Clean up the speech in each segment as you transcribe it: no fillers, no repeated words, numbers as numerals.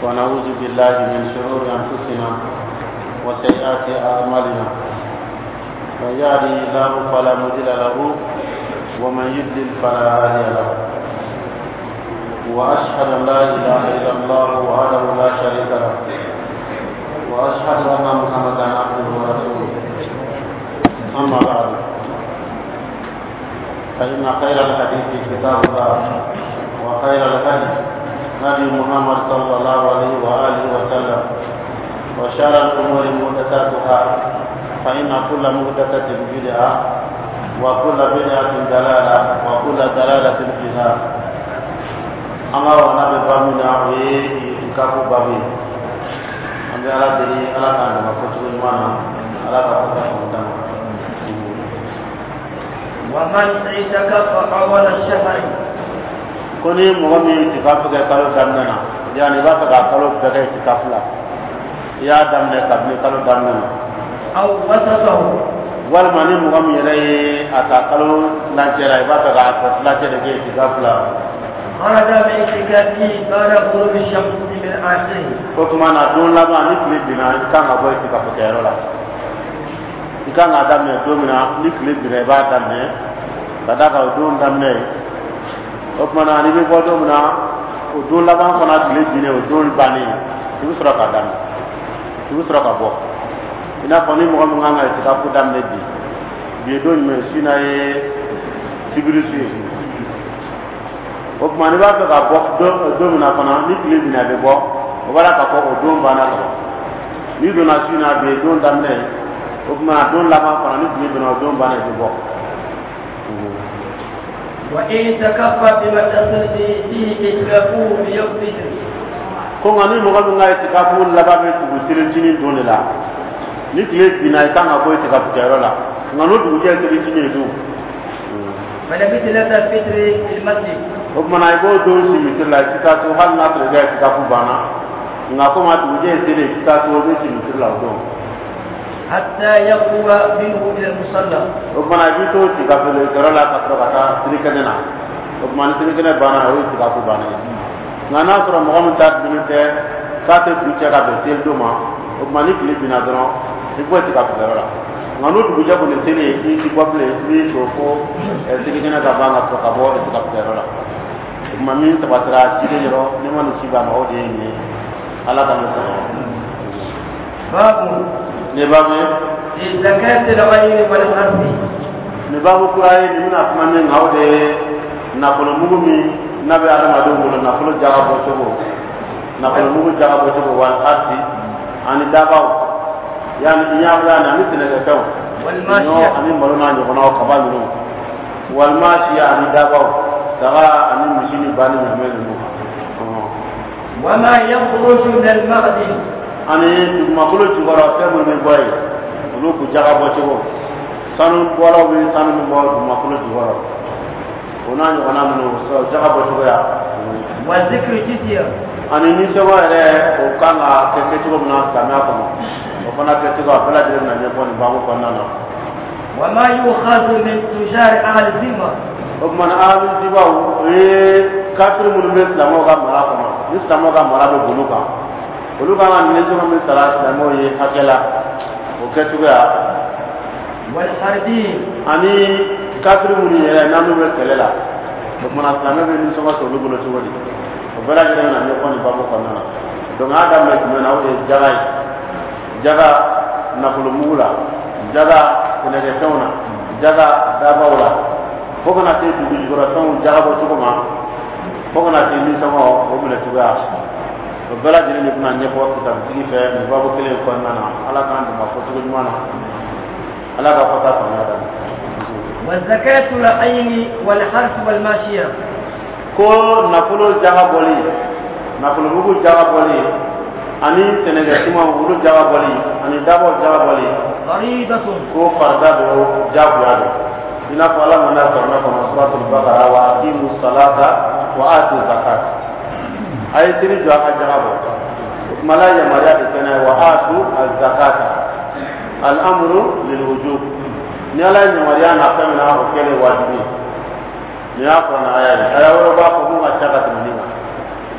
ونعوذ بالله من شرور أنفسنا وسيئات أعمالنا من يهده الله فلا مضل له ومن يضلل فلا هادي له وأشهد أن لا إله إلا الله وحده لا شريك له وأشهد أن محمدا عبده ورسوله أما بعد فإن خير الحديث كتاب الله وخير الهدي هدي محمد صلى الله عليه وآله وسلم وشر الأمور محدثاتها فإن كل محدثة بدعة وكل بدعة ضلالة وكل ضلالة في النار أما ونبي بامنا ويكافو بامي أمي على دلي على كان ما كتب المانا على كفتة مدام ومن اعتكف أول الشهر كوني مغمي اعتكاف كالو دمنا يعني بقى كالو بقى اعتكاف لا يا دمنا كابني كالو دمنا أو وسطه والماني مغمي لي أتا كالو لانجرا بقى لانجرا اعتكاف لا خرج من اعتكافه بعد غروب الشمس من آخره وكما نقول لما نكلي بنا كان أبوي اعتكاف كيرولا ikan adam ne domina ni clip dire ba adam ne bada ka do ndam ne o mana ni be bodo muna o do la ban fana clip dine o do bani ti usra ka dam ti usra ka bo ina fani mo mo nganga ti ka pu dam ne bi do me sina e sibirisi o mana ba ka bo do muna fana ni clip dine be bo o bala ka ko o do bana ka ni do na sina be do ndam ne وكما دون لما فرانيت لبنا ودون بانا يبقى وإن تكفى بما تصل فيه إتلافوه بيوم فجر كون أني مغلو نغاية تكافو لبا بيتو بسيرين جنين دون لا نتلي بنا يتان أبوي تكافو كيرولا نغنو دوجة سيرين جنين دون فلبت لدى الفطر في المسجد وكما نايبو دون سيمتر لا تكاسو هل ناطر غاية تكافو بانا نغاكو ما دوجة سيرين تكاسو بسيمتر لا دون حتى يقوى منه إلى المصلى وكما نجيتو تكافل كرولا كتركتا تريكنا وكما نتريكنا بانا هو تكافل بانا نانا سر مغامن تات بنته كاتي بيچا كابتل دوما وكما نكلي بنا درو يبغى تكافل كرولا نانو تبوجا كون تيلي يي كوبل يي توفو تريكنا كابانا تكابو تكافل كرولا وكما مين تباترا تيجي جرو نما نسيبا ما ودي ني على كانوا باب نبابه زكاة الغير والحرث نبابه كراي من أسمان نعوده نقول مغمي نبي على ما دوم ولا نقول جاهب وشبو نقول مغمي جاهب وشبو والحرث عن دابو يعني يابلا نمثل الكتاب والماشية أني مرونا نجونا وكبالنا والماشية عن دابو ترى أني مشيني باني يعملونه وما يخرج من المغد ani makolo jugara fɛn minnu bɛ bɔ yen olu k'u jaga bɔ cogo sanu bɔlaw bɛ sanu min bɔ makolo jugara o n'a ɲɔgɔnna minnu jaga bɔ cogoya. wa zikiri jisiya. ani nisɔngɔ yɛrɛ o kan ka kɛ kɛcogo min na silamɛya kɔnɔ o fana kɛcogo a bɛɛ lajɛlen bɛna ɲɛfɔ nin banko kɔnɔna na. wa ma yukhadhu min tujari ahli zimma. o tuma na ahli zimmaw o ye kafiri minnu bɛ silamɛw ka mara kɔnɔ ni silamɛw ka mara bɛ bolo kan. olu kan ka nin sɔngɔ min sara silamɛw ye hakɛ la o kɛcogoya. walharbi ani kafiri minnu yɛrɛ n'an bɛ kɛlɛ la o kumana silamɛ bɛ nin sɔngɔ sɔrɔ olu bolo cogo di o bɛɛ lajɛlen bɛna ɲɛfɔ nin baabu kɔnɔna na donc an y'a daminɛ jumɛn na o de ye jaga ye jaga nafolo mugu la jaga sɛnɛkɛfɛnw na jaga dabaw la fo kana se dugu jukɔrɔfɛnw jaga bɔ cogo ma fo kana se nin sɔngɔ o minɛ cogoya. o bɛɛ lajɛlen de bɛna ɲɛfɔ kitabutigi fɛ nin baabu kelen kɔnɔna na ala k'an dɛmɛ fɔcogo ɲuman na ala ka fɔta faamuya da. والزكاة العين والحرث والماشية. ko nafolo jaga bɔli nafolo mugu jaga bɔli ani sɛnɛkɛfɛnw olu jaga bɔli ani dabaw jaga bɔli. faridatun. ko farida do jagoya do i n'a fɔ ala nana sɔrɔ kɔnɔ suratul Baqara wa aqimu salata wa atu zakat. a ye siri jɔ a ka jaga bɔ o tuma la yamaruya de kɛnɛ wa atu az-zakata al-amru lil-wujub ni ala ye yamaruya na fɛn min na o kɛlen wajibi ni y'a fɔ na aya ye aya wɛrɛ b'a fɔ mun ka ca ka tɛmɛ nin kan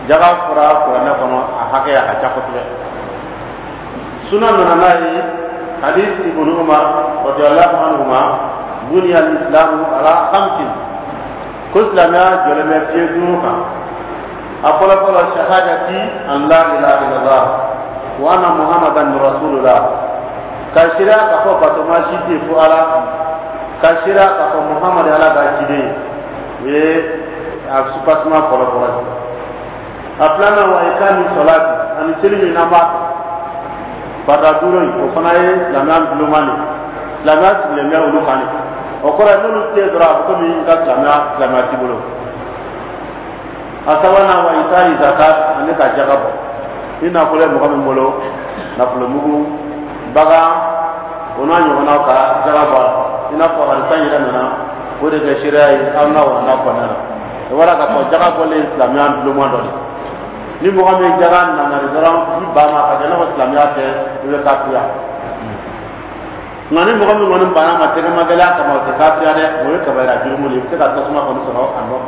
jaga fura na kono a hakaya ka chakotle sunan nanai hadis ibnu umar radhiyallahu anhuma bunya al-islam ala khamsin kullama jalama fi dunuka aqala shahadati an la ilaha illallah wa anna muhammadan rasulullah kashira ka ko patoma shiti fu ala kashira ka ko muhammad ala ga kide ye a supasma kola aplana wa ikani salati an silmi nama pada duro o fana ye lamam blumani lamam lemya ulu khani o kora nulu te dora ko mi ka lamam tibulo asawana wa itai zakat ane ka jagabo ina kole mo kam molo na fulo mugu baga ona nyo na ka jagaba ina ko har tanyira nana ko de shirai amna wa na ko nana wara ka ko jagabo le lamam blumando ni mo kam jagan na na dora ni ba ma ka jana ko lamya te le ka tuya ngani mo kam ngani ba ma te ma gala ka ma te ka tuya de mo ka ba ra jumu le te ka tasuma ko so ando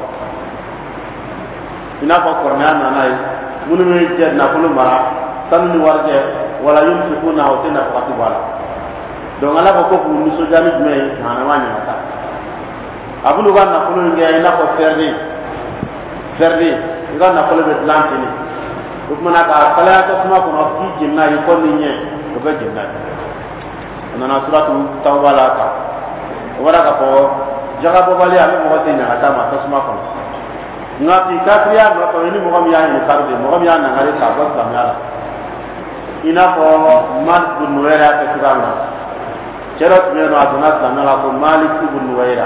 ina ko korna na nai munu me je na ko mara tan ni warje wala yumsikuna o te na ko bala donc ala ko ko ni so jami me na na wanya ta abulu ga na ko ngi ina ko ferdi ira na ko be lantini ukmana ka kala ta kuma ko no fi jinna yi ko ni nye ko be jinna na suratu tawba la ka wara ka ko jaga bo bali ami mo te nya ta ma ta suma ko ngati katriya no to ni mo kam ya ni karde mo kam ya na ngare ka ba ta mala ina ko mal bin nuwaira ta kibana cerat me no aduna ta mala ko malik ibn nuwaira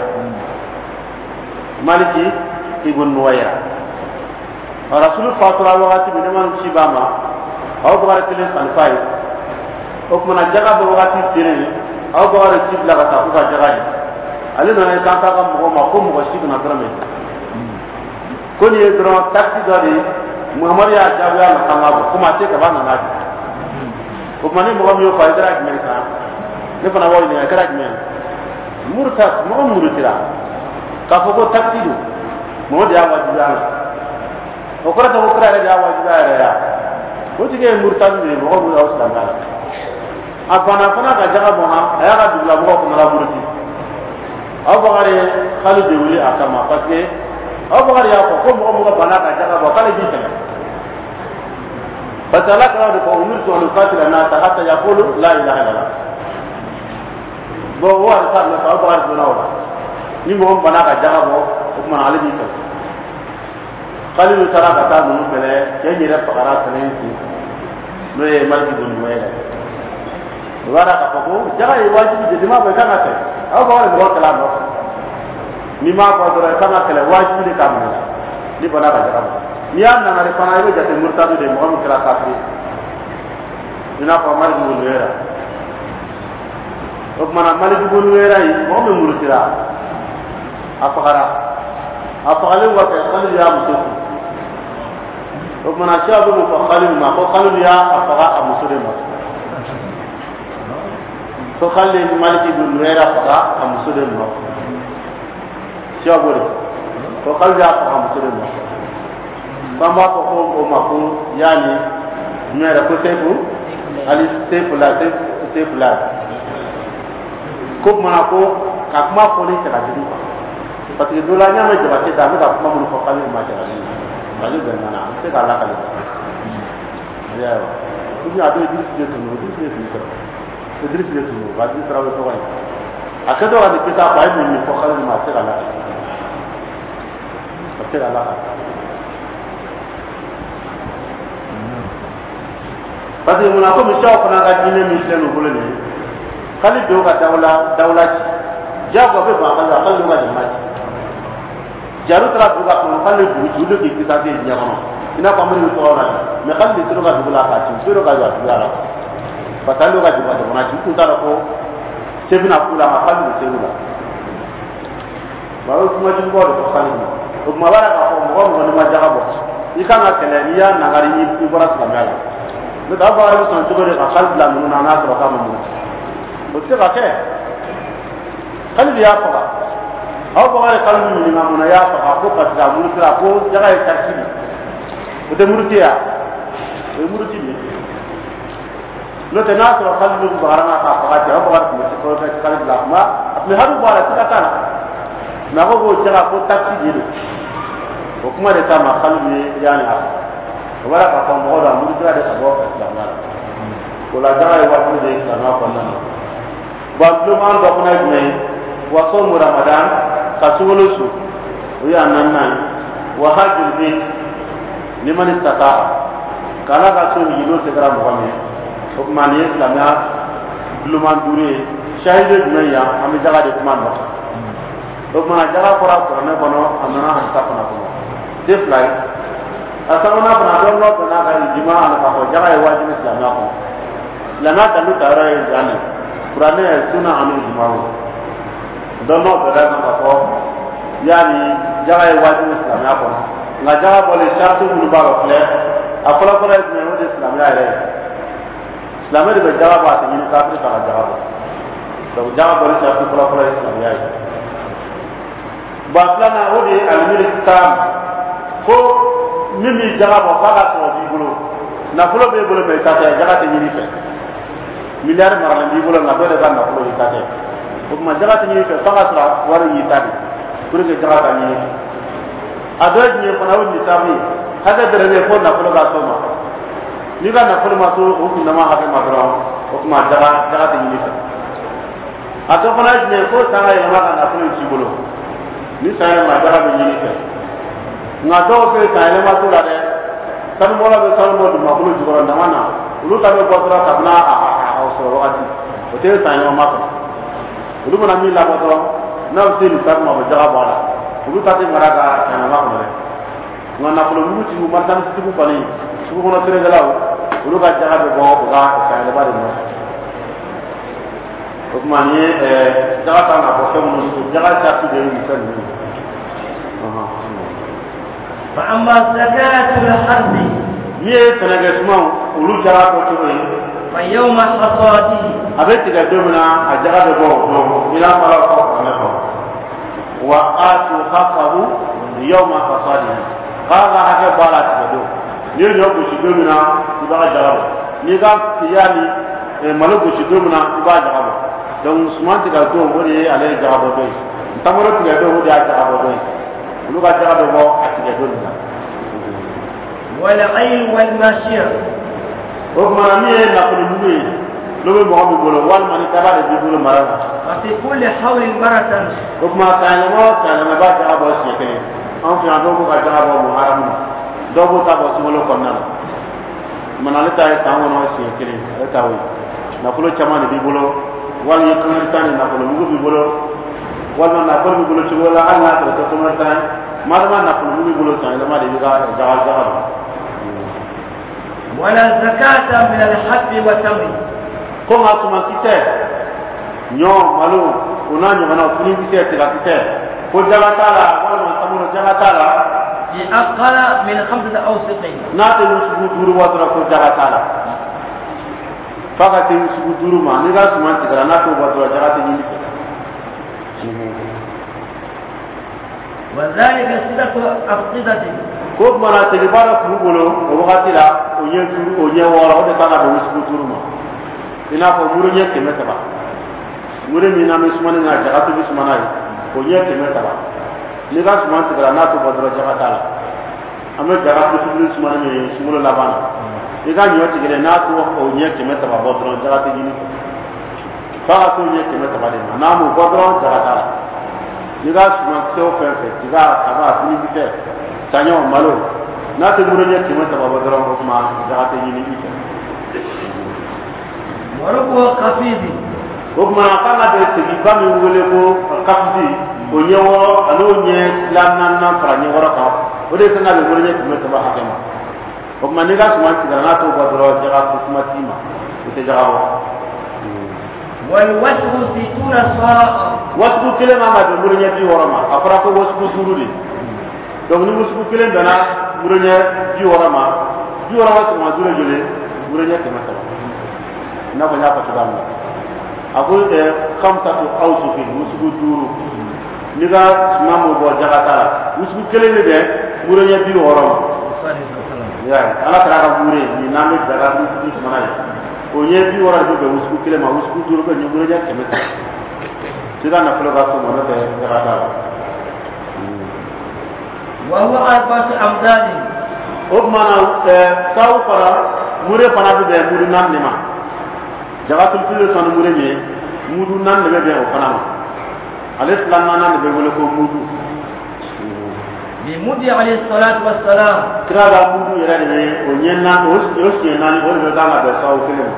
maliki ibn nuwaira rasul fatura wakati min man shibama aw bagara tilis alfai o kuma jaga bo wakati tirin aw bagara tibla ka ta ku ka jaga ni ale na ka ta ka mo ma ko mo shi na drame ko ni dro taxi dori muhammad ya jabu ya na kama kuma te ka bana na ko kuma ni mo mi fa dra ki sa ne fa na wa ni ka ra ki murta mo murtira ka fo ko taxi do mo dia wa jibana okora to okra ya wajiba ya ko tige murtad ni mo ko ya uslam ala afana ka jaga bona ya ga dubla mo ko mala murti aw bagare khalu de wuli akama parce que aw bagare ya ko mo bana ka jaga bo kala bi tan fatala ka ko umirtu an uqatila nas hatta yaqulu la ilaha illallah bo wa ta na aw bagare bona wa ni mo bana ka jaga bo ko man ali bi tan kalilu tara kata munu pele kenyi re pakara tenensi no ye malki dun wele wara ka poko jaga e wajibi de dima be kana te aw ba wala mo kala no ni ma ko dora kana kala wajibi de kamna ni bana ka jaga ni an na re pana e jate murtadu de mo kala kafri ina ko malki dun wele ok mana malki dun wele yi mo me murtira apakara apakale wa ka kalilu ya mutu o mana shabu ko khalil ma ko khalil ya afaga amusure ma ko khalil maliki bin nuera afaga amusure ma shabu ko khalil ya afaga amusure ma samba ko ma ko yani nuera ko tefu ali tefu la ko mana ko ka kuma ko ni ta didu parce que dola nya me jaba te da me ka kuma mun ko khalil ma ta ali bernana se ka la kale ya ni ado idris de tunu ba di trawe to wai akado wa de kita ba ni ko khalil ma se ka la parce que mun ko mi shaw fana ga dine mi senu bolo ne kali do ga dawla jago be ba kala kala ga jamaati jaru tra buga ko kali du judo ki kita de nyama ina ko amri to ora me kali tiro ga dugula ka ci tiro ga dugula la patalo ga dugula de mona ci kunta ko sebina kula ma kali de sebina ba ko ma jumbo ko kali ko ma bara ka ko mo ma jaga bo ikana kele ni ya na ngari ni bora sa mala me da ba ro son to de ka kali la mun na na ko ka mo o se ka ke kali ya ko aw bagare kalmu ni mamuna ya fa ko patira mun tra ko jaga e taxi te murtiya e murti ni lo te na so khallu barana ka faqati ha bagar ko ta khalid la ma apne hadu bara ta kana na go jara ko taxi ni ko kuma de ta ma khallu ni yani a wala ka ko mo da murti da sabo la ma ko la jara wa ko de ta na ko nan ba lu man do ko na ni wa som ramadan ka sugulu su ya nan nan wa hajjul bayt liman istata kala ka so ni do te kara mo ne ko man ye islamia lu man dure shahide dunya am jaga de kuma no do man jaga ko ra ko na kono amana han ta kono ko de fly asana bana do no bana ka jima ala ka ko jaga e wajib islamia ko lana ta lu tara e jani qur'ane sunna anu jima wo do no bala ka ko yani jaga e wajib islamia ko nga jaga bole shartu mun ba ko le akola kola ne mo islamia ere islamia de jaga ba te ni kafir ka jaga ba do jaga bole shartu kola islamia ere ba plana odi al tam ko mimi jaga ba ka to bi bulo na fulo be bulo be ta jaga te ni fe milliard marale bi bulo na do de na fulo yi ta te ko ma jaga te ni fe fa ka war yi ta pour que jaga ta ni adoj ni ko na woni tabi hada dere ne ko na ko ga soma ni ga na ko ma to o kun ma ha ma dro o kuma jaga te ni fa ato ko na ne ko ta ga ma ga na ko ci bolo ni sa ma jaga be ni fa nga to ke ta ne ma to la de tan mo la be tan mo ma ko ji ko na mana lu ta be ko tra ta na a o so wakati o te ta ne ma ko lu mo na mi la ko to na o te ni ta ma ba jaga ba la ulu tati maraga kana ma ko ngana ko lu ci mu martan ci bu bani su ko na tere galaw ulu ga jaga be bo ga ka le ba de mo ko mani jaga ta na ko mo su jaga ta ci de ni tan ni fa amma zakatul harb ye tanaga suma ulu jaga ko to ni fa yawma hasadi abeti ga domina a jaga be bo do ila mala ko na ko وآتوا حقه يوم حصاده قال هذا بالات بدو نيو ko shigomina iba jarabu ni ga yani maloko shigomina iba jarabu donc sumanti ga do wori ale jarabu do tamoro ti ga do wori jarabu do lu ga jarabu bo ati ga do na wal ayl wal mashir o ma mi na ko ni lo be mo ko bolo wal mani taba de bolo marana fi kulli hawl maratan kuma kana ma ba ta abo shi kene an fi ando ko ga abo muharram do bo ta bo su lo ko nan manale ta ta wono shi kene ta wi na ko chama ni bolo wal yi kan tan na ko lu bi bolo wal man na ko bi bolo ci wala Allah ta to ma tan madama na ko lu bi bolo tan la ma de ga jaga wala zakata min al-habb wa tamri ko ma tuma kite nyo malo una nyo na kuni kite tira kite ko jaga tala wala ma tamuro jaga tala bi aqala min 5 awsiqin na te musu duru wa ko jaga tala fakati musu duru ma ni ga tuma tira na to wa jaga te ni wa zalika sidatu aqidati ko mana te bara ku bolo o wakati la o nye duru o nye wala o de kana do musu duru ma ina ko muru nye ke metaba mure mi na mismane na jaga to bismana yi ko nye ke metaba ni ga suman tigara na to bodro jaga tala ame jaga to bismane ni sumulo labana ni ga nyo tigere na to o nye ke metaba bodro jaga te gini fa to nye ke metaba de na mu bodro jaga tala ni ga suman to fefe tiga aba fini bite tanyo malo na to mure nye ke metaba bodro ko ma jaga te gini ite waruko kafidi o kuma kala de tigi ba mi wele ko kafidi o nyewo alo nye islam nan fara nye wara ka o de kana be wele ko meta ba hakema o kuma ni ga suma ti na to ba doro jaga ko suma tima o te jaga bo wal wasfu situna sa'a wasfu kile ma ma be wele nye bi wara ma afara ko wasfu sururi donc ni wasfu kile dana wele nye bi wara ma ma dure jole wele nye ke meta na ko nyapa to damna ako khamsatu awsufin musugu duru niga mamu bo jagata musugu kele ni de muro nya bi horom ya ala tara ka mure ni nambe daga du mana o ye bi wara do be usku kile ma usku duro be nyumure ja keme sida na fulo ga so mo te rada wa huwa arba'atu amdani o mana saw para mure pana be mure nan ne ma jaga tul filo son mure ni mudu nan ne be o pana ma al-islam nan ne be wala ko mudu بمدي عليه الصلاة والسلام. كذا مدي يعني ونينا وسينا نقول بدانا بساو كلمة.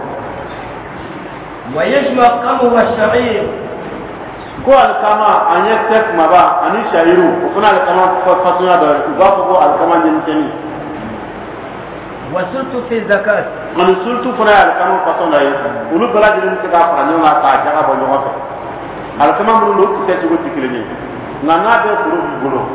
ويجمع قمه والشعير. قال كما أن يكتب مبا أن يشعروا وكنا الكلام فصلنا ده وقفوا الكلام جنتني. وسلت في الزكاة. من سلت فنا الكلام فصلنا ولو بلا جنين كذا فنيونا كاجا بنيونا. الكلام من لو كتير تقولي نانا ده فروق بقوله.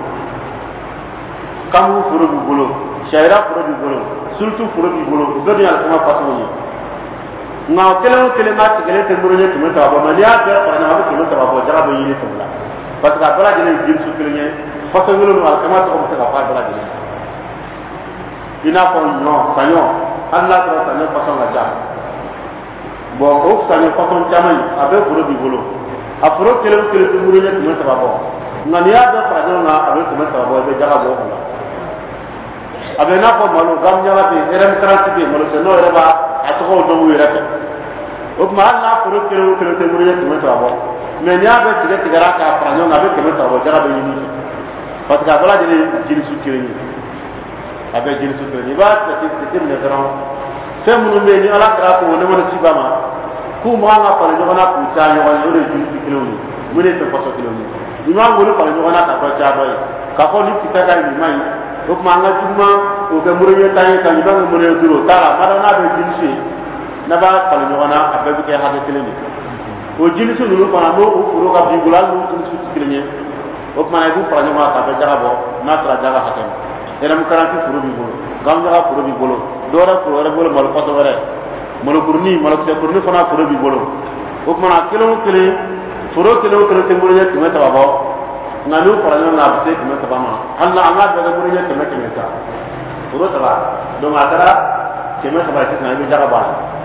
kamu furo bi bolo shaira furo bi bolo sultu furo bi bolo o gadi al kuma faso ni nga kele ma tigele te muro nyeti meta ba ma ya be ko na ba ko meta ba ko jara ba yini tumla parce que bala jene jin su kele nye faso ngolo al kuma to ko ta fa bala jene ina ko no sanyo Allah ta sanyo faso nga ja bo o sanyo faso chamai abe furo bi bolo a furo kele te muro nyeti meta ba ko nga ni ya be ko na abe ko meta ba be jara bo ko abe na ko malo gam nyala be eram transit malo se no reba atoko do wi rete o ma Allah furo kero te muriye to meta abo me nya be tire tigara ka franyo na be ke meta abo jara be yini parce que bala jeni jini su kire ni abe jini su kire ni ba te ne dron se munu me ni ala kra ko ne mo ci ba ma ku ma nga pale jo na ku cha yo yo de jini su kire ni mu ne te faso kire ni ni ma ngolo pale jo na ka ba cha ba ka ko ni kitaka ni mai o kuma nga juma o ke muriye tan kan ni ba muriye duro tara mara na be jini na ba pale jo na abe ke ha de kire ni o jini su nu ko na mo o furo ka bi bulal mu jini su kire ni o kuma na bu pale jo na ka be jara bo na tra jara ha tan era mu karanti furo bi bolo gam jara furo bi bolo dora furo re bolo mal fato wore malo kurni fana furo bi bolo o kuma na kilo furo te muriye te meta ba nga lu faranya na bise kuma tabama Allah Allah daga gurin yake make meta furo taba don adara ke meta ba kina bi jaraba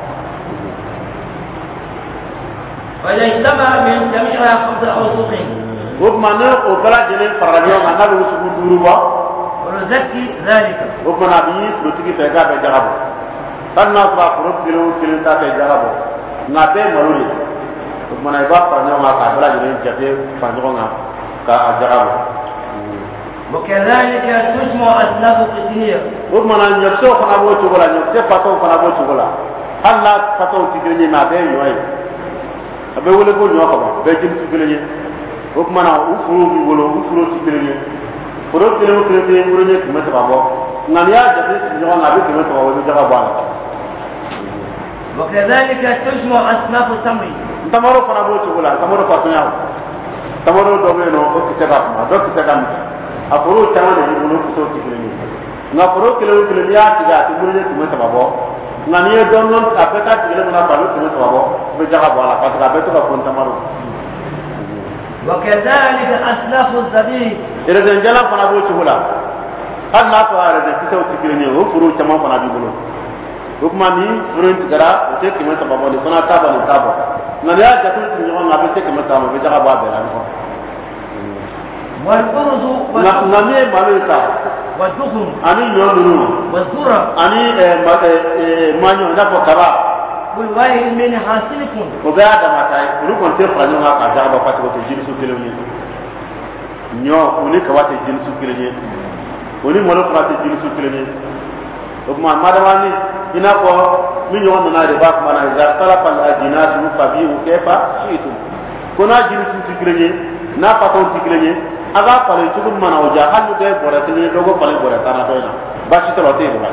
wala istama min jami'a khamsa awsuqin gob mana o kala jene faranya na lu su duru ba wala zakki zalika gob mana bi lu tigi pega be jaraba tanna ba furo kilo ta be jaraba na be maruli gob mana ba faranya ma ka bala jene jabe faranya ka ajarabu وكذلك تجمع أسلاف كثير ومن يرسو خنابو تقولا يرسو فتو خنابو تقولا هل فتو تقولني ما بين يوي أبي ولا كل يوم كمان بيجي تقولني ومن أوفرو بيقولوا أوفرو تقولني فرو تقولني تقولني كم تبغى نانيا جبت تجمع نبي كم تبغى ويجوا بان وكذلك تجمع أسلاف التمر تمرو خنابو تقولا تمرو فاتنيا tamaro do be no ko kita ma do kita kan afuru tamane ni bulo ko to kile ni na foro kile ya tiga ti bulo ni mo tababo na ni do non apeta kile na balo ti mo tababo be jaga bala pa ta be to ko tamaro وكذلك أسلاف الزبيب ire den jala fana bo chula har na to are de kito ti kile ni o furu tama fana bi bulo ko kuma ni furu ti gara o te ki mo tababo ni fana ta ba ni tabo na ya ta tun ni on abe te ke mata mo be jaga ba be la ko والأرز na me malika والدخن ani yonuru والذرة ani manyo na ko kaba كل واحد من حاصلكم o be ada matai ru kon te franyo na ka jaga ba pati ko te jini su kilo ni nyo uni ka wate jini su kilo ni uni mo lo frate jini su kilo ni o ma madama ni ina ko mi nyo na re ba ko na za sala pal ajinatu fabi u kefa shitu kona jini su kilo ni na paton kilo ni aga pale tugun mana o ja halu de boratini dogo pale boratana doina bashi to lote ba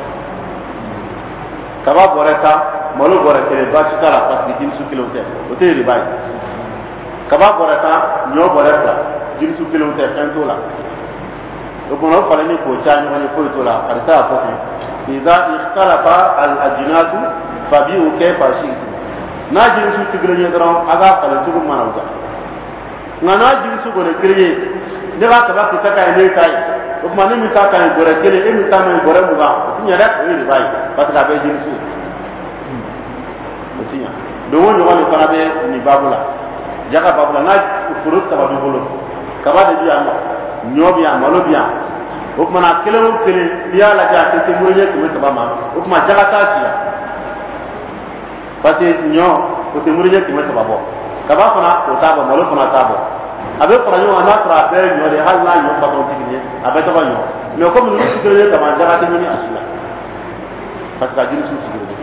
kaba borata malo boratini bashi tara pas di su kilo te o te ri bai kaba borata nyo borata jin su kilo te kan tola o bono pale ni ko cha ni ko tola arta ko ti idza ikhtalafa al ajnatu fabi'u kayfa shi'tu na jin su kilo ni dron aga pale tugun mana o ja ngana jinsu go de kriye ne ba ta ba ta kai ne kai o kuma ni mi ta kan gore kele e mi ta men gore mu ga o tinya da ko riba yi parce que abe jinsu o tinya do woni woni fana be ni babula jaga babula na furut ta babu bolo kaba de biya ma nyobiya malo biya o kuma na kele o kele biya la ja te murje ko ta ba ma o kuma jaga ta siya parce que nyo o te murje ko ta ba bo kaba fana o ta ba malo fana ta ba abe fara nyo ana fara be nyo de halla nyo ba to tikini abe to ba nyo mais comme nous ci gëlé ta ma jaga te mini asila parce que jinsu ci gëlé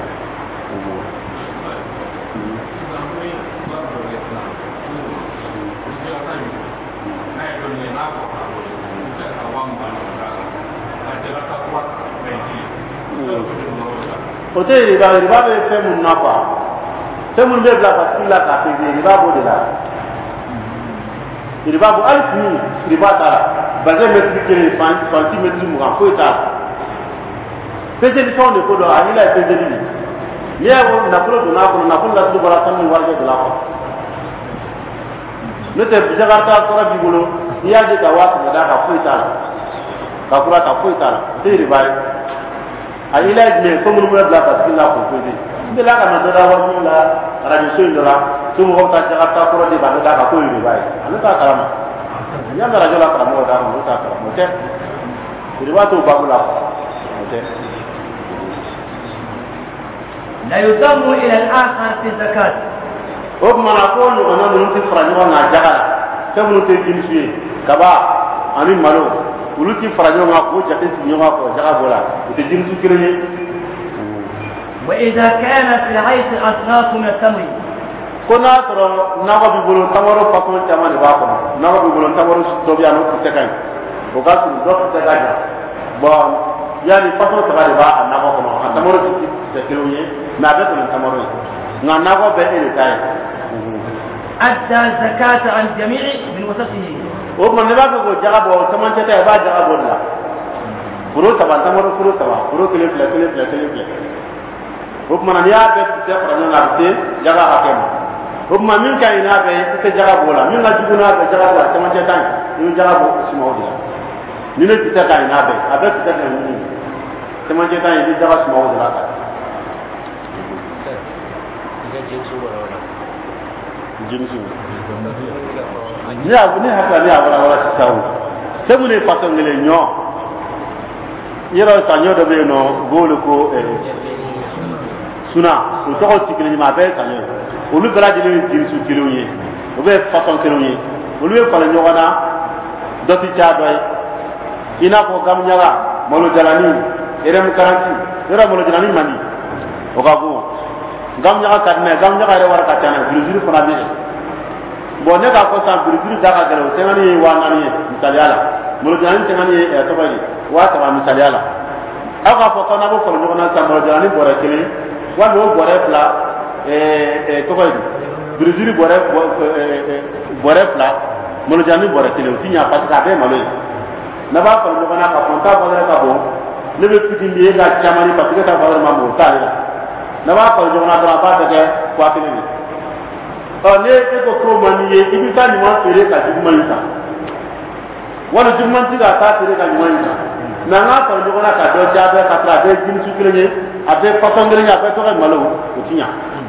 ote riba be fɛn mun na quoi fɛn mun bɛ bila basigi la k'a pese riba b'o de la riba b'o hali sini riba t'a la bazɛn mɛtiri kelen fanti mɛtiri mugan foyi t'a la peseli fɛnw de ko dɔn a ɲɛla ye peseli de n'i y'a ko nafolo donna a kɔnɔ nafolo laturu bɔra sanu wari donna a kɔnɔ n'o tɛ jakarta kɔrɔ b'i bolo n'i y'a di ka waa kɛmɛ d'a kan foyi t'a la ka kura ta foyi t'a la o tɛ riba ye. a ila jumɛn ko minnu bɛ bila basigi la k'o pese n delila ka na dɔ da waati la radio so in dɔ la so mɔgɔw ka jakarta kɔrɔ de b'a dɔ da kan k'o ye riba ye ale t'a kalama n y'a mɛn radio la karamɔgɔ d'a ma olu t'a kalama o tɛ riba t'o babu la o tɛ. لا يضم إلى الآخر في الزكاة. o kumana ko ɲɔgɔnna ninnu tɛ fara ɲɔgɔn kan jaga la fɛn minnu tɛ jinsu ye kaba ani malo olu ti fara ɲɔgɔn kan k'o jate sigi ɲɔgɔn kɔrɔ jaga bɔ la o tɛ jinsu kelen ye. وإذا كان في العيش أصناف من التمر. ko n'a sɔrɔ nakɔ b'i bolo tamaro façon caman de b'a kɔnɔ nakɔ b'i bolo tamaro dɔ bɛ yan n'o kisɛ ka ɲi o ka surun dɔ kisɛ ka jan bon yanni façon saba de b'a nakɔ kɔnɔ a tamaro ti kisɛ kelenw ye mais a bɛɛ tɛmɛ tamaro ye nka nakɔ bɛɛ e de ta ye. أدى الزكاة عن جميع من وسطه. o tuma ne b'a fɛ k'o jaga bɔ camancɛ ta ye i b'a jaga bɔ de la foro saba tamaro foro saba foro kelen filɛ kelen filɛ kelen filɛ o tuma n'i y'a bɛɛ kisɛ fara ɲɔgɔn kan a bɛ se jaga hakɛ ma o tuma min ka ɲi n'a bɛɛ i tɛ jaga bɔ o la min ka jugu n'a bɛɛ jaga bɔ a camancɛ ta ye i bɛ jaga bɔ sumaw de la ni ne kisɛ ka ɲi n'a bɛɛ a bɛɛ kisɛ ka ɲi ni camancɛ ta ye i bɛ jaga sumaw de la ta. jinsu ni hakila ni a wala sisan o fɛn minnu ye façon kelen ɲɔ yɔrɔ saɲɔ dɔ bɛ yen nɔ u b'olu ko suna o tɔgɔ tɛ kelen ye mais a bɛɛ ye saɲɔ ye olu bɛɛ lajɛlen ye jinsu kelenw ye o bɛ façon kelenw ye olu bɛ falen ɲɔgɔn na dɔ tɛ caya dɔ ye i n'a fɔ gamuɲaga malojalani eremu karanti yɔrɔ malojalani man di o ka bon gamuɲaga ka di mɛ gamuɲaga yɛrɛ wari ka ca n'a ye buruzuri fana bɛ yen bon ne k'a fɔ sisan buruzuri da ka gɛlɛn o tɛŋani ye 4,000 ye misaliya la malojalani tɛŋani ye tɔgɔ ye 3,000 misaliya la aw k'a fɔ k'aw n'a bɛ fara ɲɔgɔn na sisan malojalani bɔrɛ kelen walima o bɔrɛ fila tɔgɔ ye buruzuri bɔrɛ fila malojalani bɔrɛ kelen o ti ɲa parce que a bɛɛ ye malo ye n'a b'a fara ɲɔgɔn na k'a fɔ n ta valeur ka bon ne bɛ fitinin di e ka caman ye parce que e ta valeur ma bon o t'ale la n'a b'a fara ɲɔgɔn na dɔrɔn a b'a bɛɛ kɛ poids kelen de. ne e ko k'o man di ye i bɛ taa ɲuman feere ka juguman in san wali juguman ti ka taa feere ka ɲuman in san mais an k'a fara ɲɔgɔn na ka dɔ ja bɛɛ ka sɔrɔ a bɛɛ ye jinsu kelen ye a bɛɛ façon kelen ye a bɛɛ tɔgɔ ye malo o ti ɲa.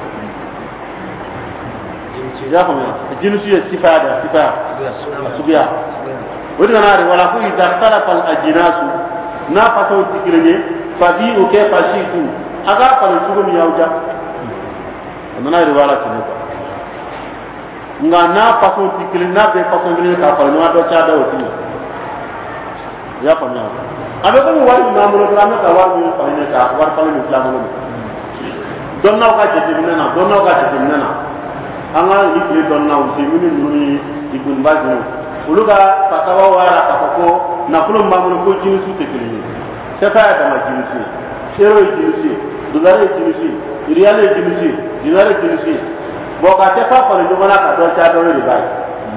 i y'a faamuya jinsu ye sifaya de sifaya suguya o de nana wala ko iza ikhtalafa al-ajnasu n'a façon ti kelen ye fabi'u kayfa shi'tum a k'a falen cogo min y'aw ja o nana yɛrɛ wala tɛmɛ quoi. nka n'a façon ti kelen n'a bɛɛ façon kelen k'a fara ɲɔgɔn dɔ caya dɔ o ti ɲa i y'a faamuya a bɛ komi wari min b'an bolo dɔrɔn an bɛ ka wari min falen ne ka wari falen min filan bolo dɔnnaw ka jateminɛ na dɔnnaw ka jateminɛ na an ka nin tile dɔnnaw Useyini ninnu ni Ibn Baz olu ka fatawaw y'a k'a fɔ ko nafolo min b'an bolo ko jinsu tɛ kelen ye CFA ye dama jinsu ye euro ye jinsu ye dollar ye jinsu ye riyal ye jinsu ye dinar ye jinsu ye bon ka CFA falen ɲɔgɔn na ka dɔ caya dɔ ye de b'a ye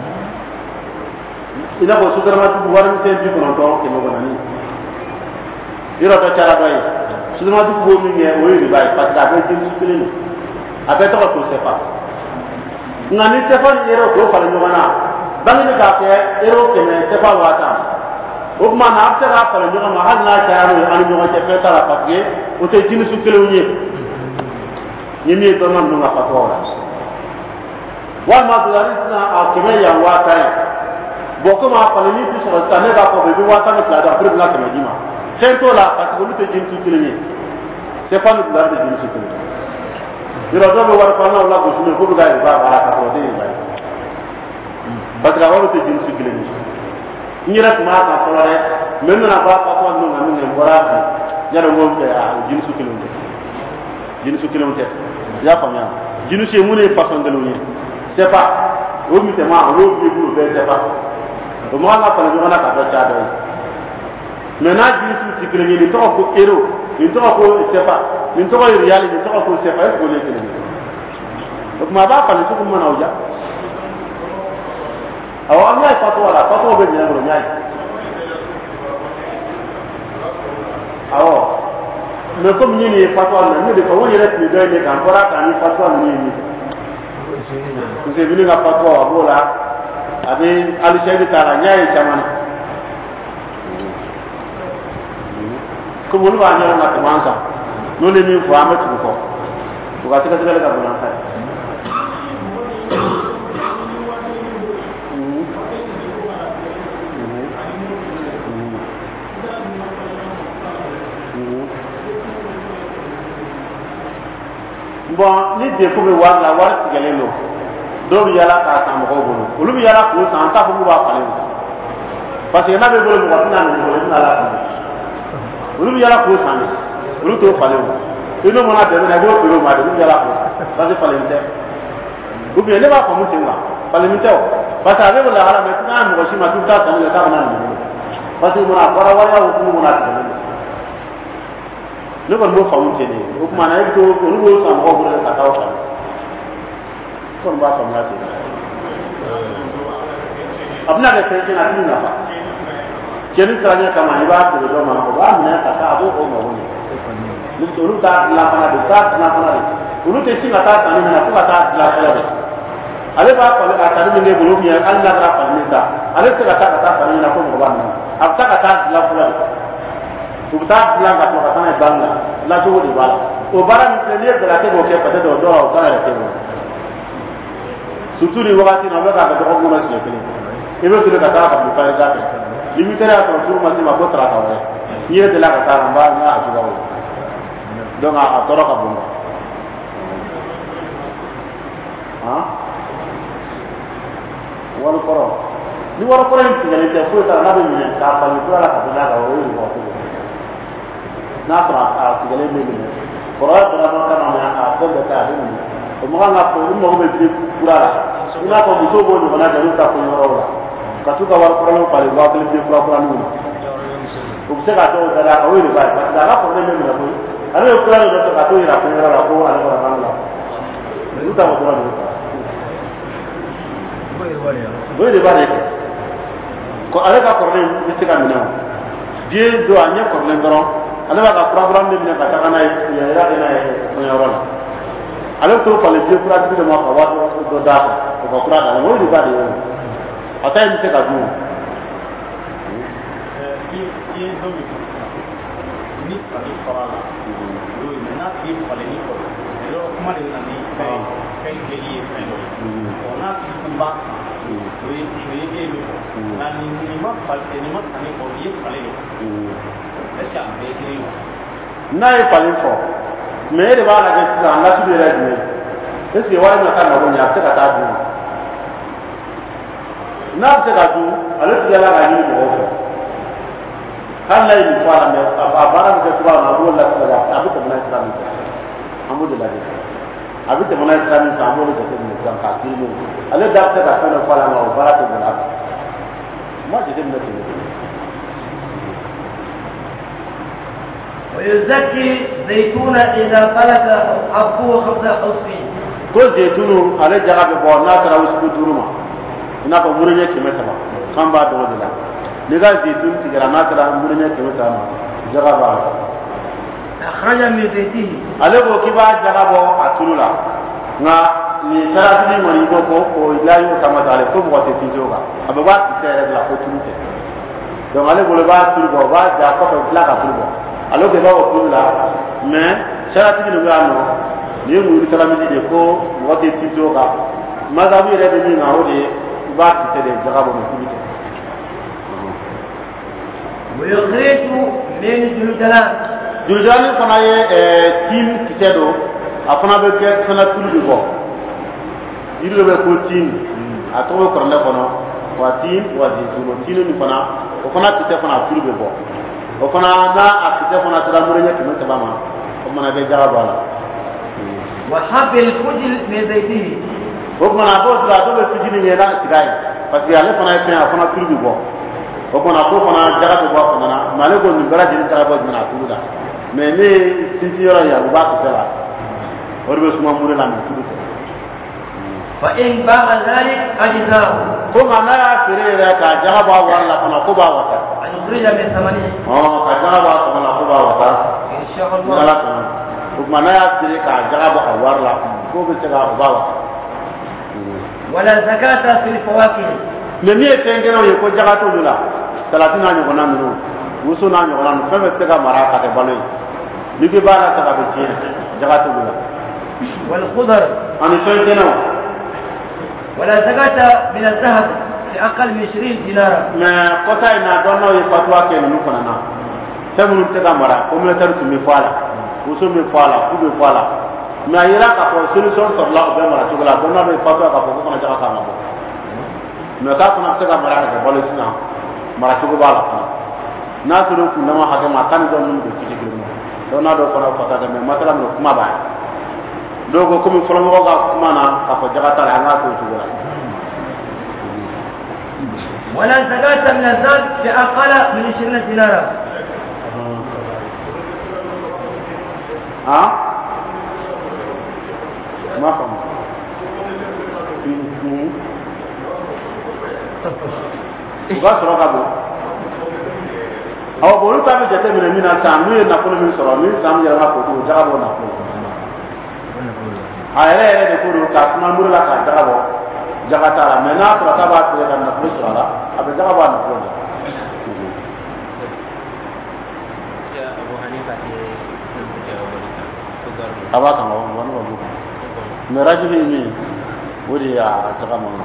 i n'a fɔ sotaramatigiw wari misɛn 90 kɛmɛ kɔnɔni yɔrɔ dɔ cayara dɔ ye sotaramatigiw b'o min kɛ o ye de b'a ye parce que a bɛɛ jinsu kelen don a bɛɛ tɔgɔ to CFA nka ni CFA ni euro k'o falen ɲɔgɔn na banque bɛ k'a kɛ euro 100 CFA 50,000 o kuma na after ka fara ɲɔgɔn ma hali n'a cayara n'o ye an ni ɲɔgɔn cɛ fɛn t'a la parce que o tɛ jinnisu kelenw ye ni min ye dɔnna ninnu ka fatwa la walima dolari sisan a kɛmɛ yan 1000 ye bon comme a falen ni tɛ sɔrɔ sisan ne b'a fɔ i bɛ 1000 fila di après bɛna 100 d'i ma fɛn t'o la parce que olu tɛ jinnisu kelen ye c'est pas ni dolari tɛ jinnisu kelen yɔrɔ dɔw bɛ wari fana la gosi mais k'o bɛ ka riba baara ka sɔrɔ o tɛ riba ye parce que a wari tɛ jinnisu kelen ye n yɛrɛ tun b'a kan fɔlɔ dɛ mais n nana bɔ a fatwa ninnu kan min kɛ n bɔra a fɛ n yɛrɛ ko jinnisu kelenw tɛ jinnisu kelenw tɛ i y'a faamuya jinnisu ye mun ye façon kelenw ye c'est pas o misɛnman olu b'i bolo bɛɛ c'est pas o ma kan ka falen ɲɔgɔn na ka dɔ caya dɔ ye mais n'a jinnisu tɛ kelen ye nin tɔgɔ ko euro nin tɔgɔ ko c'est pas nin tɔgɔ ye riyal nin tɔgɔ ko c'est pas est-ce que o ye kelen ye o tuma a b'a falen cogo min na o ja awɔ an y'a ye fatwa la fatwa bɛ ɲinɛ bolo n y'a ye awɔ mais comme ɲin ye fatwa na ne de fɔ o yɛrɛ tun bɛ dɔ ye de kan n bɔra k'an ni fatwa ninnu ye min Museveni ka fatwa a b'o la a bɛ alisɛri t'a la n y'a ye caman na comme olu b'a ɲɔgɔn ka tɛmɛ an kan n'olu ye min fɔ an bɛ tugu kɔ u ka sɛgɛsɛgɛli ka bon an ta ye. Bon ni défaut bɛ wari la wari tigɛlen don dɔw bɛ yala k'a san mɔgɔw bolo olu bɛ yala k'o san an t'a fɔ k'u b'a falen parce que n'a bɛ bolo mɔgɔ tɛna ninnu bolo i tɛna ala falen olu bɛ yala k'o san de olu t'o falen o i n'o mana dɛmɛ na i b'o feere o ma de olu bɛ yala k'o san parce que falen tɛ ou bien ne b'a faamu ten quoi falen tɛ o parce que a bɛ wele ala mɛ tɛna mɔgɔ si ma k'i bɛ taa san kɛ k'a bɛna ninnu bolo parce que mun a bɔra wariya hukumu mun a tigɛlen don ne kɔni b'o faamu ten de o tuma na e bɛ to olu b'o san mɔgɔw bolo ka taa o falen kɔni b'a faamuya ten a bɛna kɛ fɛn tiɲɛna a t'i nafa cɛnni siraɲɛ kama i b'a feere dɔ ma o b'a minɛ ka taa a b'o mago ɲɛ olu t'a dilan fana de t'a dilan fana de olu tɛ sin ka taa sanni min na fo ka taa dilan fɔlɔ de ale b'a falen ka sanni min kɛ bolo min ye hali n'a kɛra falen min ta ale tɛ se ka taa sanni min na fo mɔgɔ b'a minɛ a bɛ taa ka taa dilan fɔlɔ de u bɛ taa dilan ka sɔrɔ ka taa n'a ye banque la dilancogo de b'a la o baara min filɛ n'i ye gɛlɛya kɛ k'o kɛ peut-être o dɔw o t'a yɛrɛ kɛ bolo surtout nin wagati na a bɛ k'a kɛ dɔgɔkun kɔnɔ siɲɛ kelen i bɛ sɔrɔ ka taa ka bila fayida fɛ limite y'a sɔrɔ turu ma se ma ko tarata wɛrɛ n'i yɛrɛ delila ka taa n b'a a juguya o donc a tɔɔrɔ ka bon wari kɔrɔ ni wari kɔrɔ in tigɛlen tɛ foyi t'a la n'a bɛ minɛ k'a falen kura la ka bɔ n'a kan o ye mɔgɔ kelen n'a sɔrɔ a tigɛlen bɛ minɛ kɔrɔ ye dɔrɔn kama mɛ a fɛn bɛɛ ta a bɛ minɛ o makan ka fɔ olu mago bɛ biri kura la i n'a fɔ musow b'o ɲɔgɔnna kɛ olu ta fɔ yɔrɔw la ka t'u ka wari kɔrɔlenw falen 1000 biri kura ninnu na o bɛ se ka dɔw da la o ye de b'a ye parce que a ka kɔrɔlen bɛ minɛ koyi ale ye kura dɔ ka t'o yira fɔ yɔrɔ la ko ale kɔrɔ kan la olu ta fɔ dɔrɔn de bɛ o ye de b'a de kɛ ko ale ka kɔrɔlen bɛ se ka minɛ o den don a ɲɛ kɔrɔlen dɔrɔn ale b'a ka kura min minɛ ka taga n'a ye yɛrɛ n'a ye fɛnyɔrɔ la ale bɛ t'o falen den kura tigi de ma ka wari dɔ d'a kan o ka kura d'a la o ye de b'a de ye a ta ye bɛ se ka dun ni fali fara la o ye n'a tigi falenni kɔrɔ yɔrɔ kuma de bɛ na ni fɛn kɛli ye fɛn dɔ ye n'a tigi kun b'a kan o ye e bɛ fɔ nka nin ma falen nin ma sanni kɔ i ye falen de est ce que a bɛɛ ye kelen ye n'a ye falen fɔ mais e de b'a lajɛ sisan an ka sugu yɛrɛ jumɛn est ce que wari min ka mago ɲɛ a bɛ se ka taa dun n'a bɛ se ka dun ale tɛ yala k'a ɲini mɔgɔw fɛ hali n'a ye nin fɔ a la mais a baara bɛ kɛ cogoya min na a b'o latigɛ a bɛ tɛmɛ n'a ye sira min fɛ an b'o de lajɛ a bɛ tɛmɛ n'a ye sira min fɛ an b'o de jateminɛ sisan k'a kiiri ale da bɛ se ka fɛn dɔ fɔ a la nka o baara tɛ gɛlɛya fɛ n b'a jateminɛ ten de. ويزكي زيتون إذا فلت حبه قبل حصفه. ko zeytunu ale jaga bɛ bɔ n'a sera wusuku 5 ma i n'a fɔ muruɲɛ 300 kan b'a dɔgɔ de la n'i ka zeytun tigɛra n'a sera muruɲɛ 300 ma jaga b'a la. أخرج من زيته. ale ko k'i b'a jaga bɔ a tulu la nka nin taratili kɔni i ko ko o la y'o sama ale fo mɔgɔ tɛ fise o kan a bɛ b'a kisɛ yɛrɛ de la ko tulu tɛ donc ale bolo b'a turu bɔ b'a ja kɔfɛ tila ka turu bɔ ale de b'a fɔ turu la mais saratigi de bɛ yan nɔ nin ye muru talamisi de ko mɔgɔ tɛ ti to kan masabu yɛrɛ bɛ min kan o de i b'a kisɛ de jaga bɔ mɛ tulu tɛ. ويخرج من جلجلان jurujani fana ye tin kisɛ don a fana bɛ kɛ fana tulu bɛ bɔ yiri dɔ bɛ ko tin a tɔgɔ bɛ kɔrɔlɛ kɔnɔ wa tin wa zintun tin nin fana o fana kisɛ fana tulu bɛ bɔ o fana n'a a kisɛ fana sera mure ɲɛ 300 ma o fana bɛ jaga bɔ a la. وحب الفجل من زيته o fana a b'o sɔrɔ a dɔw bɛ fitinin ye n'a tiga ye parce que ale fana ye fɛn a fana tulu bɛ bɔ o fana ko fana jaga bɛ bɔ a fana na mais ale ko nin bɛɛ lajɛlen jaga bɔ jumɛn a tulu la mais ne ye sinsin yɔrɔ ye a b'a kisɛ la o de bɛ suma mure la mais tulu tɛ. فإن باع ذلك أجزاءه ko nka n'a y'a feere yɛrɛ ka jaga bɔ a wari la fana ko b'a wasa. أن يخرج من ثمنه ka jaga bɔ a tɔgɔ la ko b'a wasa. إن شاء ni الله. ala sɔnna o tuma n'a y'a feere ka jaga bɔ a wari la ko bɛ se ka o b'a wasa. ولا زكاة في الفواكه mais min ye fɛn kɛnɛw ye ko jaga t'olu la salati n'a ɲɔgɔnna ninnu woso n'a ɲɔgɔnna ninnu fɛn bɛɛ bɛ se ka mara ka kɛ balo ye n'i ko i b'a la sɛgɛ a bɛ tiɲɛ jaga t'olu la. والخضر ani fɛn kɛnɛw ولا زكاة من الذهب في أقل من 20 دينارا mais kɔsa in na dɔn n'aw ye fatuwa kɛ ninnu fana na fɛn minnu tɛ ka mara communautaire tun bɛ fɔ a la woso bɛ fɔ a la fu bɛ fɔ a la mais a yera k'a fɔ solution sɔrɔla o bɛɛ mara cogo la dɔn n'aw bɛ fatuwa k'a fɔ ko kana jaga k'a ma bɔ mais k'a fana bɛ se ka mara ka kɛ balo sisan mara cogo b'a la fana n'a sɔrɔ kundama hakɛ ma k'a ni dɔn minnu bɛ kiti kelen ma dɔn n'a dɔn fana fasa kɛ mais masala min kuma b'a ye dɔw ko komi fɔlɔmɔgɔw ka kuma na k'a fɔ jaga t'a la an k'a k'o cogo la. ولا زكاة من الذهب في أقل من 20 دينارا ma faamu u ka sɔrɔ ka bon awɔ bon olu ta bɛ jate minɛ min na sisan n'u ye nafolo min sɔrɔ ni san min yɛlɛma k'o to jaga bɔ nafolo a yɛrɛ yɛrɛ de ko don k'a kuma muru la k'a jaga bɔ jaga t'a la mais n'a sɔrɔ k'a b'a tigɛ ka nafolo sɔrɔ a la a bɛ jaga bɔ a nafolo la. a b'a kan wa ne b'a bɔ mais rajuli ye min o de y'a jaga ma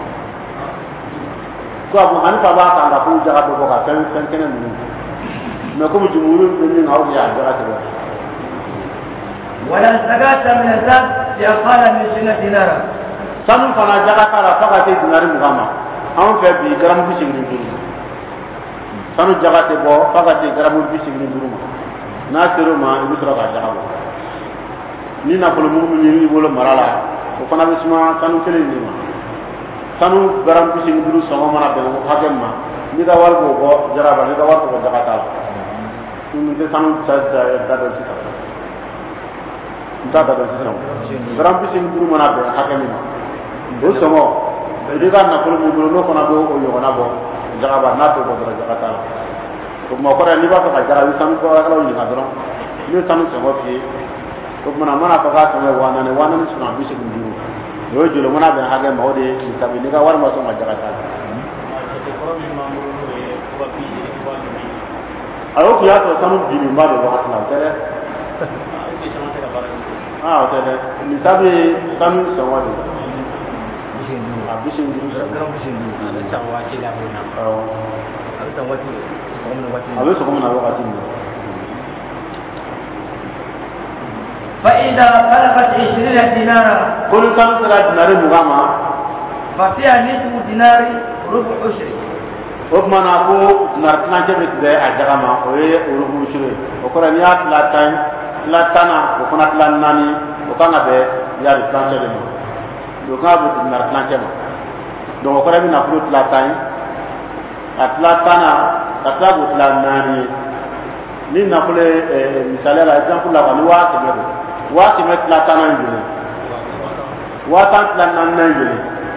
ko Abu Hanifa b'a kan ka ko jaga bɛ bɔ ka fɛn kɛnɛ ninnu mais comme jumhur bɛ min na o de y'a jaga tigɛ. ولا زكاة من الذهب في أقل من 20 دينارا sanu fana jaga t'a la fo ka se dinari 20 ma anw fɛ bi garamu 85 sanu jaga tɛ bɔ fo ka se garamu 85 ma n'a sera o ma i bɛ sɔrɔ k'a jaga bɔ ni nafolo mugu min y'i bolo mara la o fana bɛ suma sanu kelen de ma sanu garamu 85 sɔngɔ mana bɛn o hakɛ ma n'i ka wari b'o bɔ jaraba n'i ka wari tɔgɔ jaga t'a la n tɛ sanu da dɔn sisan n t'a da dɔn sisan garamu 85 mana bɛn hakɛ min ma o sɔngɔ i ka nafolo min bolo n'o fana bɛ o ɲɔgɔnna bɔ jagaba n'a t'o bɔ dɔrɔn jaga t'a la o tuma o kɔrɔ ye n'i b'a fɛ ka jaga i bɛ sanu kɔrɔkɛlaw ɲininka dɔrɔn n'i ye sanu sɔngɔ f'i ye o tuma mana fɔ k'a sɔngɔ ye 4000 sɔngɔ 85 o ye joli mana bɛn hakɛ ma o de ye misali n'i ka wari ma sɔn ka jaga t'a la. a y'o tun y'a sɔrɔ sanu bilenba de wagati la o tɛ dɛ o tɛ dɛ misali ye sanu sɔngɔ de a bɛ se duuru sɔrɔ a bɛ sɔgɔma na wagati min. فإذا بلغت 20 دينارا كل كم سرى دينار مغامة ففيها نصف دينار ربع عشر o kuma na ko nartinancɛ bɛ tigɛ a jagama o ye rubu usure o kɔrɔ n'i y'a tila tan na o fana tila 4 o kan ka bɛn yari tilancɛ de ma o kan ka bɛn nartinancɛ ma donc o kɔrɔ i bɛ nafolo tila 10 a tila 10 na ka tila k'o tila 4 ye ni nafolo ye misaliya la exemple la ni 100 don 100 tila 10 na joli 10 tila 4 na joli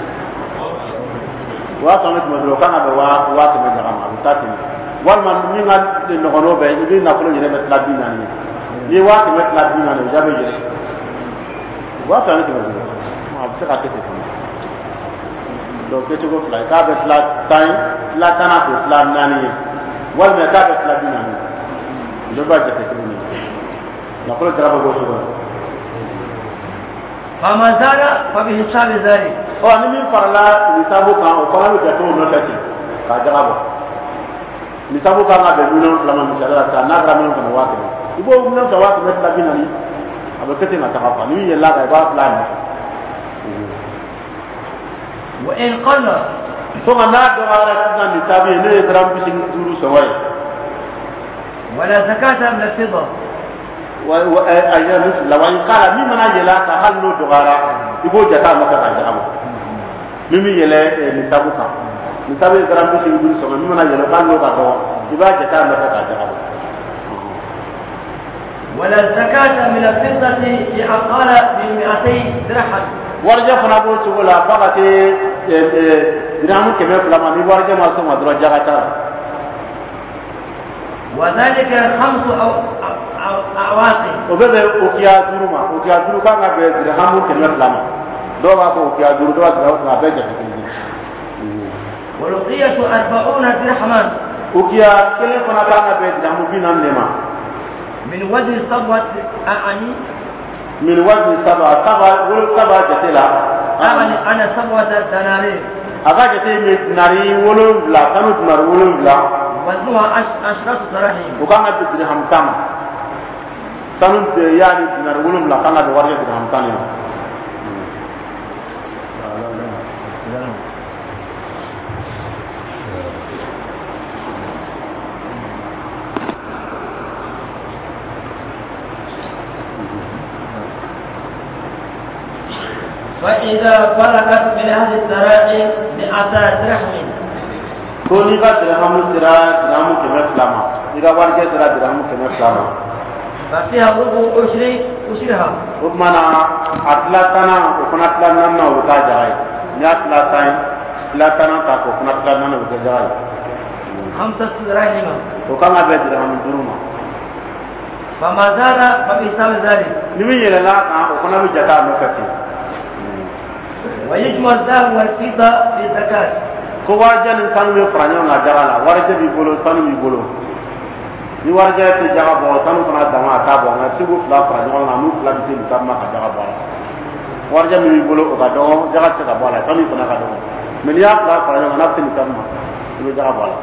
waa tɔnɔ tuma dɔrɔn kan ka bɛn waa kɛmɛ ɲagama a bɛ taa ten walima min ka nɔgɔnɔ bɛ i bɛ nafolo yɛrɛ bɛ tila 40 ye n'i ye waa kɛmɛ tila 40 o jaa bɛ yɛlɛ waa tɔnɔ tuma dɔrɔn a bɛ se ka kɛ ten fana donc kɛcogo fila i k'a bɛ tila 10 tila 10 na k'o tila 4 ye walima ta bɛ tila 40 dɔ b'a jate tuguni nafolo tara bɛ bɔ so kɔnɔ. فما زال فبحساب ذلك. ni min farala nisabu kan o fana bɛ jate o nɔfɛ ten k'a jaga bɔ nisabu kan ka bɛn 7 ma misaliya la sisan n'a kɛra 7 kɔnɔ 1000 i b'o 7 fɛ 1000 tila 40 a bɛ kɛ ten ka taga fa ni min yɛlɛla kan i b'a fila nin. وإن قل ثم نادى على سيدنا النسابي ليه درام بيشين دورو سواي ولا زكاة من الفضة وأيام لو إن قال مين أنا يلا كهل نو دغارا يقول جتا ما كان جام مين يلا نسابو كان نسابي درام بيشين دورو سواي مين أنا يلا كهل نو كاتو يبقى جتا ما كان جام ولا زكاة من الفضة في أقل من 200 درهم warja fana bo cogo la fa ka te diramu 200 ma ni warja ma so ma dro jagata wa dhalika 5 awaqi o be o kiya duru ka ga be diramu 200 ma do ba ko kiya duru do ga be jati ni wa luqiyatu 40 dirhaman o kiya kele fana ka ga be diramu binan ne ma min wajhi sabwat ani من وزن 7 ولو 7 جتلا أنا 7 دنانير أكا جتي من دناري ولو بلا كانوا دنار ولو بلا وزنها 10 دراهم وكان بدرهم تام كانوا يعني دنار ولو بلا كان بورجة درهم تام فإذا فرقت من هذه الدراهم 200 درهم كوني درهم درهم كم فلما إذا ورجة درهم كم فلما ففيها ربع أشرها وبمنا أطلعنا وكنا أطلعنا وتاجاي أطلعنا تاكو كنا أطلعنا وتاجاي 5 دراهم وكان أبي درهم دروما فما زال فبحساب ذلك نمي يلا وكنا بجتا مكتي ويجمع الذهب والفضة في زكاة ko warja ni sanu be franyo na jagala warja bi bolo sanu bi bolo ni warja te jaga bo sanu kana dama ta bo na sibu fla franyo na nu fla bi te tamma ka jaga bo warja mi bolo o ga do jaga te ka bo la sanu kana ka do men ya fla franyo na te tamma ni jaga bo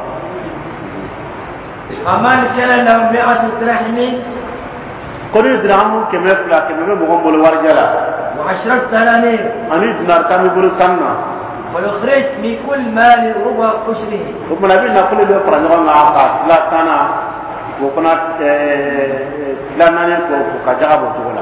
aman kana lahu 100 dirham ko ni dirham ke me fla ke me mo bolo warja la و10 دنانير ani dinar kami bolo sanna ويخرج من كل مال ربع عشره ومن أبي نقول له فرنجا عقد لا سنة وكنا لا ننسى وكجاب وتقولا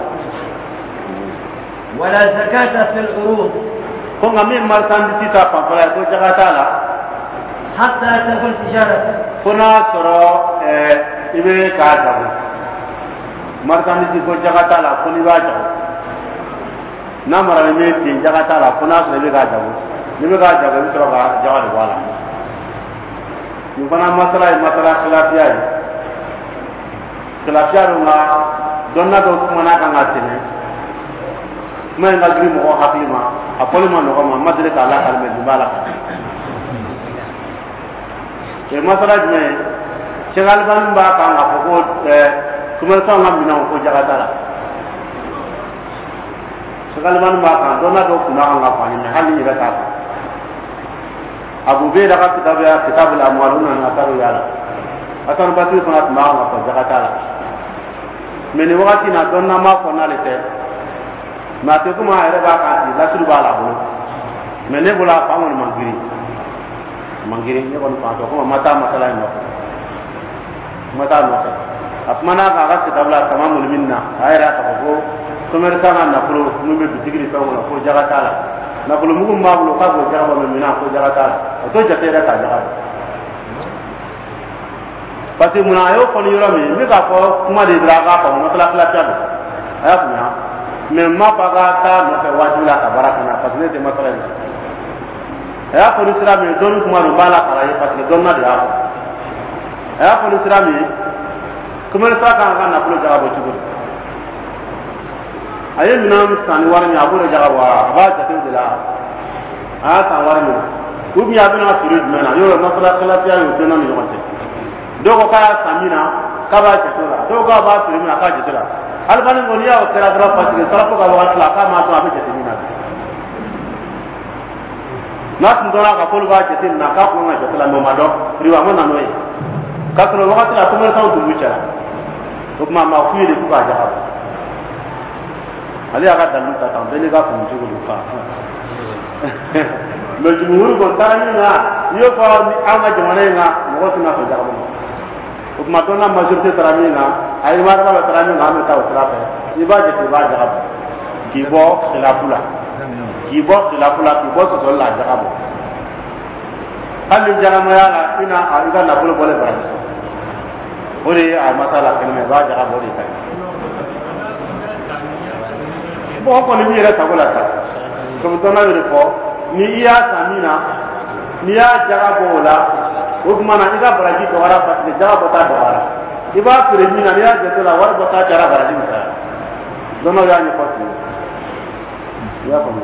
ولا زكاة في العروض كون أمي مرسان بتيتا فلا يكون جاكالا حتى تكون تجارة كنا سرو إبه كاجاب مرسان بتيتا جاكالا كوني باجو نامرا ميتين جاكالا كنا سرو إبه كاجاب ni be ka jaga ni sura ka jaga de wala ni fana masala khilafiya ro na donna do kuma na kan atene mai na gri mo hakima apoli ma no ma madre ka la kalme di bala ke masala jme chegal ban ba ka na ko kuma sa ngam bina ko jaga dala chegal ban ba ka donna do kuma nga fa ni hali ni ta Abu Beda ka kitab al-amwaluna na taru yala asan batu kana ma ma ko jakatala meni wakati na donna ma ko na lete ma te kuma era ba ka ti lasuru bala bo mene bula pa mon mangiri ne ko pa to ko mata masala no mata no ka apmana ka kitab la tamamul minna ayra ka ko komer sana na pro numbe digri pa ko jakatala na bulu mugu mabulu ka go jaga me mina ko jaga ta to jate da ta jaga pati muna yo ko ni yoro mi ka ko kuma de draga ko no kala kala ta aya kuma me ma paga ta no ke wajula ka baraka na pati ne te masala ni aya ko ni sira mi don kuma no bala kala yi pati don na de aya ko ni sira mi kuma sa ka na bulu jaga bo chugo aye minam sani warmi abure jaga wa ba ta de la a san warmi ubi abina suru mena yo masala kala ya yo dena mi yote dogo ka samina ka ba jetola dogo ba firmina ka jetola albani ngoni ya kera dra pasike sala ko ga wakati la ka ma to abe jetemina nas ndora ka ko ba jetemina ka ko ma jetola no mado riwa mo na noy ka ko wakati la to mer ka to mucha to ma ma fuyi de ku ka ja ali aga dalu ta ta bene ga ko njugo lu fa lo jumhur ko tani na yo ko anga jamana nga mo ko na ko ja ko ma to na majorité tarami na ay ma ba tarami na me ta o trape ibaje ti ba ja ki bo khilafula ki bo so la ja abo ali jarama ya la ina anga na bolo bole ba ori a masala kelme ba ja abo ri kai bo ko ni yere tagola ta ko to na yere ko ni iya samina ni ya jarabo la o kuma na iga baraji to wara pa ni jarabo ta dawara iba firemina ni ya jeto la war bota jara baraji ta dono ya ni ko ya ko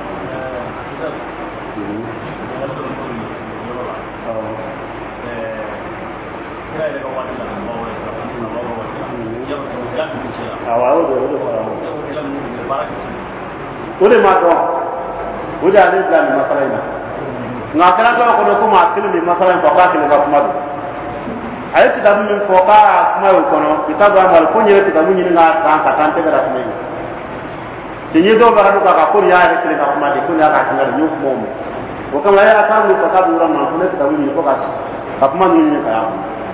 ode ma do ode ale bla ni masala ina nga kala do ko ko ma kile ni masala ko ka kile ba kuma do ay ti da min ko ka kuma yo kono kitabu amal ko nyere ti da mun ni nga tan ka tan te gara kuma ni ti ni do ba do ka ko ya re kile ka kuma de ko ya ka tan ni ko mo ko kama ya ta mu ko ka du ran ma ko ne ti da mun ni ko ka kuma ni ni ka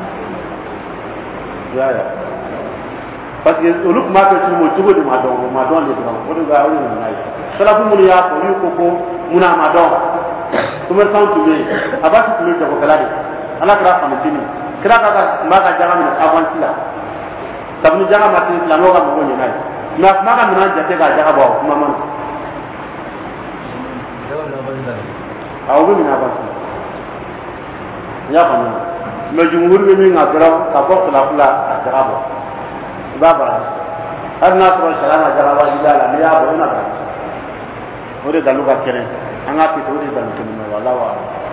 ya parce que olu kuma ke tumo tugo de madon le dron o de ga o ni nai sala bu mun ya ko yu ko muna madon kuma san tume abati tume ko kala de ala kra fa mutini kra ka ma ka jaga min avanti la tabni jaga mati la no ga mo ni nai na ma ka min jate ga jaga ba kuma man awu min avanti ya fa ni me jumhur be min ngadra ka ko la kula jaga ba baba arna ko salama jarawa dala ni ya bo na ba ore dalu ga kere anga ti ore dalu to me wala wa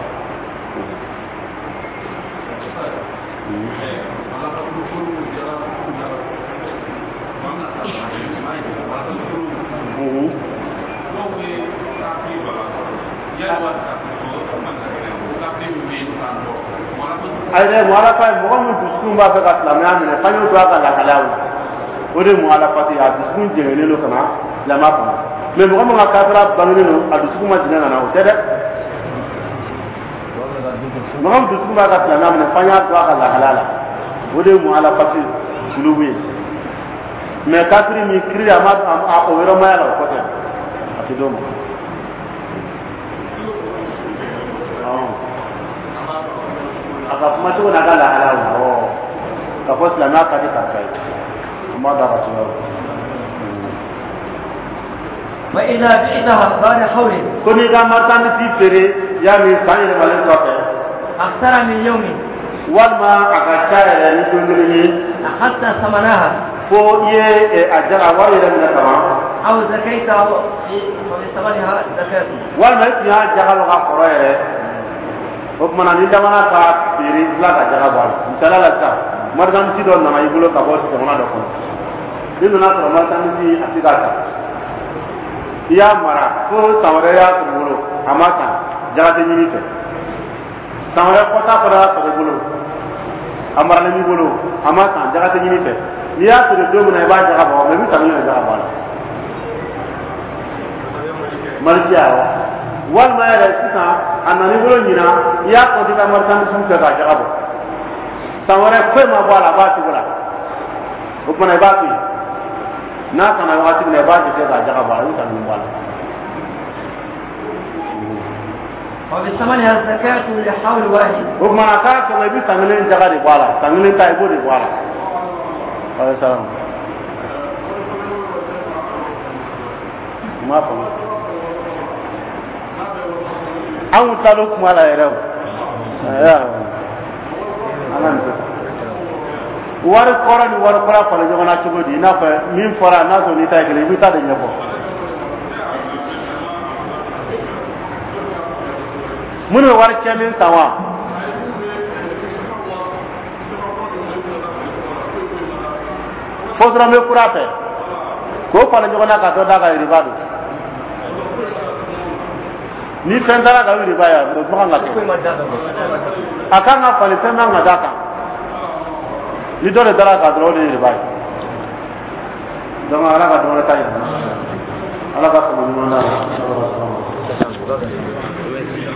ayre mo ala pa mo mo duskun ba ka islamia me fa yo do aka la kalawo ode mo ala pati a duskun jere lo kana la ma ko me mo mo ka tara bangene no a duskun ma dina na o tede mo mo duskun ba ka islamia me fa ya do aka la halala ode mo ala pati suluwi me kafiri mi kiri ama a o wero ma ya la ko te ati do mo aka kuma to na gala halawa o ka ko islama ka di kai amma da ba tuwa wa idha bi'daha ba'da hawli kuni ga martan ti fere ya mi sani da malen ko te akthara min yawmi wal ma aka chaya ni dungri hatta samanaha ko ye ajara wa ila min sama aw zakaita wa samanaha zakatu wal ma ya jagal ga qoroyere o kuma ni damana ka biri la ka jaga ba misala la ta mardan ti do na mai bulo ka bo ti ko na do ko ni na ko mardan ti asigata ya mara ko tawre ya ko bulo amata jaga te ni te tawre ko ta ko da ko bulo amara ni bulo amata jaga te ni te ni ya to do na ba jaga ba me mi ta ni jaga ba marja wal ma ya sisa anani bolo nyina ya ko ti ta martan su ka ga jabo tawara ko ma bala ba ti bula ko na ba ti na kana wa ti ne ba ti ka ga ba ru ta ni bala wa bi samaniha zakatu li hawl wahid ko ma ka ko bi samene jaga di bala samene ta ibo di bala wa salam ma ko an talo kuma la yɛrɛ ya anan wari kɔrɔ ni wari kɔrɔ fara ɲɔgɔn na cogo di i n'a fɔ min fɔra n'a sɔrɔ n'i ta ye kelen i bɛ taa de ɲɛfɔ minnu ye wari cɛnin san wa fo dɔrɔn bɛ kura fɛ k'o fara ɲɔgɔn na ka dɔ da ka riba don ni fɛn taara ka riba ya o bagan ka to a kan ka falen fɛn man ka da kan ni dɔ de taara ka dɔrɔn o de ye riba ye donc ala ka dɔ wɛrɛ ta yɛlɛma ala ka faamu ɲuman na